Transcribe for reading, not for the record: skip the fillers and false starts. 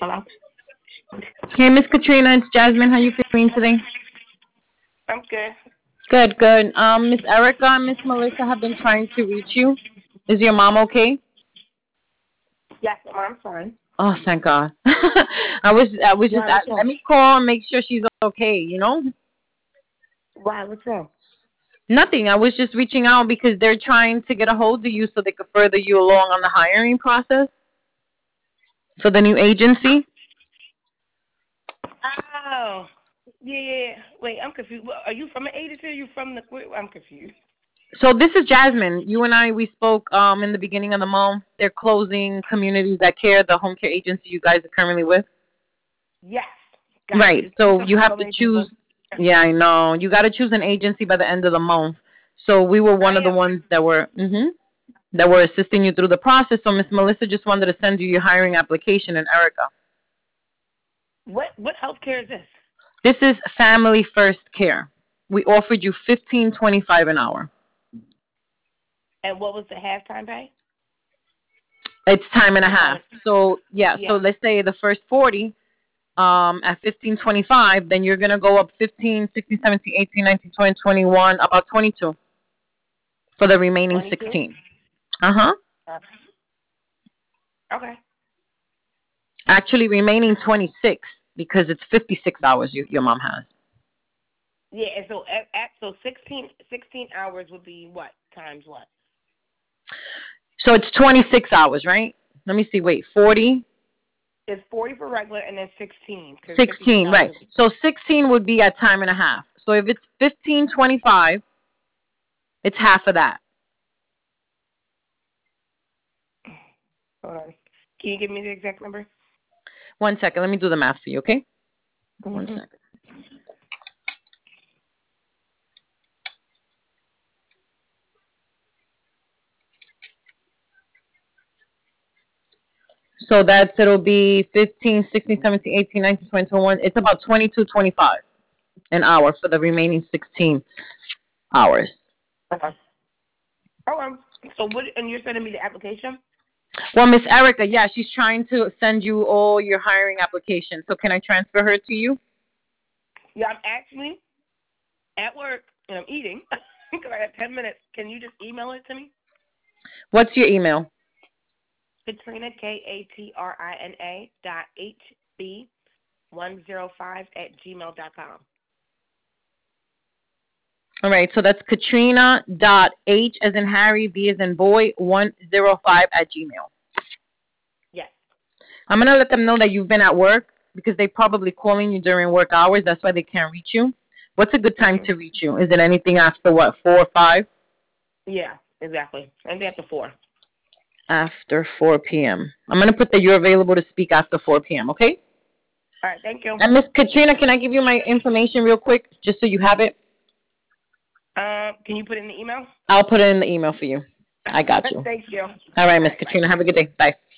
Hello? Hey, Miss Katrina, it's Jasmine. How you feeling today? I'm good. Good, good. Miss Erica and Miss Melissa have been trying to reach you. Is your mom okay? Yes, I'm fine. Oh, thank God. I was just Why, what's let wrong? me call and make sure she's okay. You know, Why, what's wrong? nothing. I was just reaching out because they're trying to get a hold of you so they could further you along on the hiring process for the new agency. Oh. Yeah. Wait, I'm confused. Are you from an agency or are you from the... I'm confused. So this is Jasmine. You and I we spoke in the beginning of the month. They're closing Communities That Care, the home care agency you guys are currently with. Yes. Got Right. you. You So talk you to have so to many people. choose. Yeah, I know. You got to choose an agency by the end of the month. So we were one I of the am. ones that were that were assisting you through the process. So Miss Melissa just wanted to send you your hiring application, and Erica. What healthcare is this? This is Family First Care. We offered you $15.25 an hour. And what was the halftime pay? It's time and a I'm half. trying to... So yeah. So Yeah. let's say the first 40 at 15.25, then you're gonna go up 15, 16, 17, 18, 19, 20, 21, about 22 for the remaining 22? 16. Uh-huh. Okay. Actually, remaining 26 because it's 56 hours your mom has. Yeah, and so so 16 hours would be what? Times what? So it's 26 hours, right? Let me see. Wait, 40, It's 40 for regular and then 16 because 56 16, hours right. would be... So 16 would be at time and a half. So if it's 15.25, it's half of that. Hold on. Can you give me the exact number? 1 second. Let me do the math for you, okay? 1 second. So it'll be 15, 16, 17, 18, 19, 20, 21. It's about 22.25 an hour for the remaining 16 hours. Okay. Oh, so what? And you're sending me the application? Well, Miss Erica, yeah, she's trying to send you all your hiring applications. So can I transfer her to you? Yeah, I'm actually at work and I'm eating because I have 10 minutes. Can you just email it to me? What's your email? Katrina, Katrina .hb105 @gmail.com. All right, so that's Katrina.H as in Harry, B as in boy, 105 at Gmail. Yes. I'm going to let them know that you've been at work because they probably calling you during work hours. That's why they can't reach you. What's a good time Mm-hmm. to reach you? Is it anything after what, 4 or 5? Yeah, exactly. And after 4. After 4 p.m. I'm going to put that you're available to speak after 4 p.m., okay? All right, thank you. And Miss Katrina, can I give you my information real quick just so you have it? Can you put it in the email? I'll put it in the email for you. I got you. Thank you. All right, All Miss right, bye. Katrina. Have a good day. Bye.